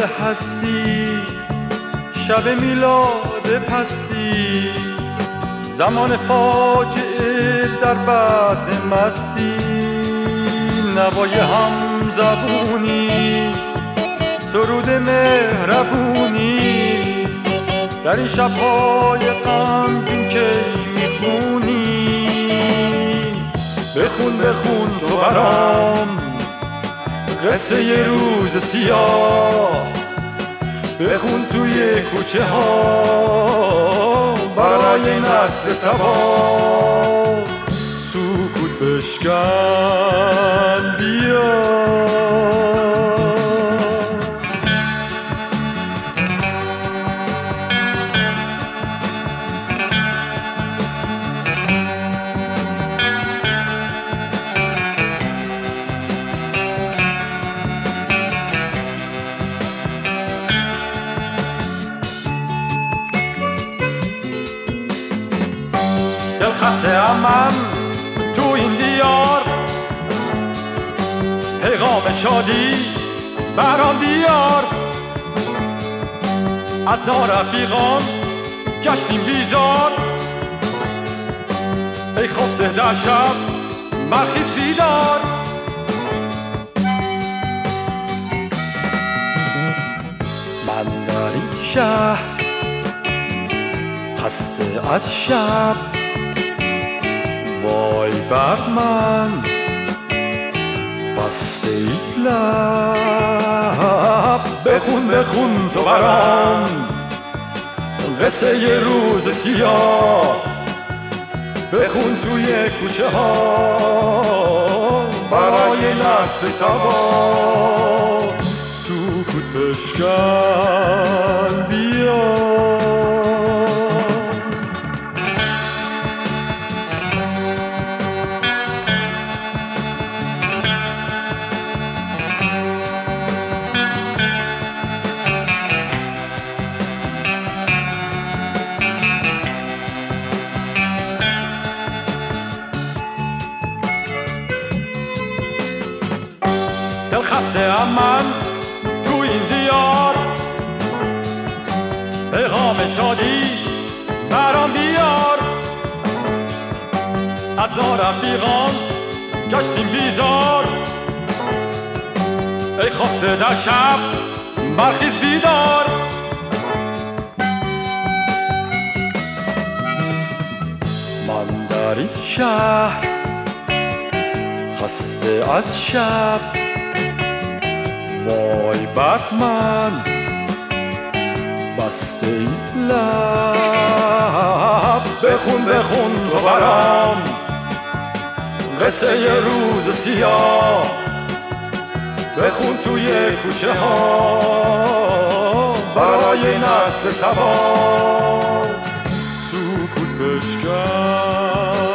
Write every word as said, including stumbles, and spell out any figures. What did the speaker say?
هستی، شب میلاد پستی، زمان فاجعه در بعد مستی، نوای هم زبونی، سرود مهربونی، در این شب‌های غمگین که میخونی. بخون بخون تو برام قصه یه روز سیاه، بخون توی کوچه ها برای نسل تباه. سکوت بشکن بیا، دلخسته ام من تو این دیار، پیغام شادی برام بیار. از نارفیقان گشتیم بیزار، ای خفته در شب برخیز بیدار. من در این شهر خسته از شب، وای بر من بسته لب. بخون بخون تو برام قصه یه روز سیاه، بخون توی کوچه ها برای نسل تباه. سکوت بشکن بیا، دلخسته ام من تو این دیار، پیغام شادی برام بیار. از نارفیقان گشتیم بیزار، ای خفته در شب برخیز بیدار. من در این شهر خسته از شب، وای بر من بسته این لب. بخون بخون تو برام قصه یه روز سیاه، بخون توی کوچه ها برای نسل تباه. سکوت بشکن